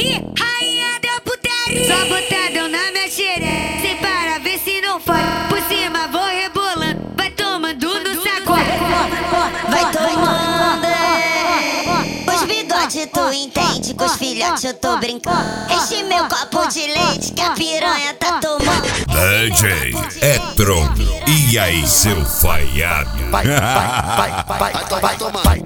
rainha da putaria. Só botadão na minha xereca, sem parar, vê se não fode. Por cima vou rebolando, vai tomando no sacode. Vai tomando, os bigode tu entende, com os filhotes eu tô brincando. Enche meu copo de leite que a piranha tá tomando. DJ Etron, e aí seu falhado? Vai tomar, vai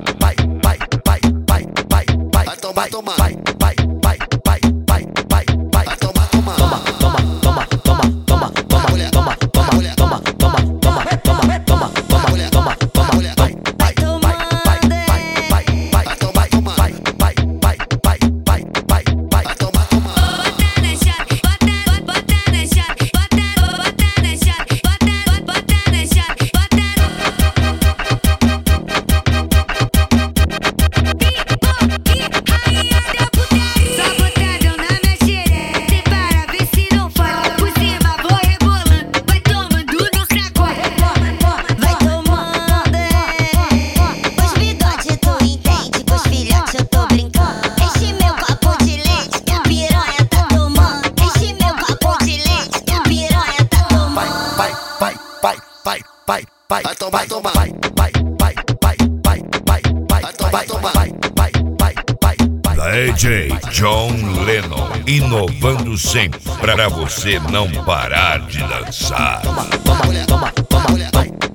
DJ John Lennon, inovando sempre pra você não parar de dançar. toma,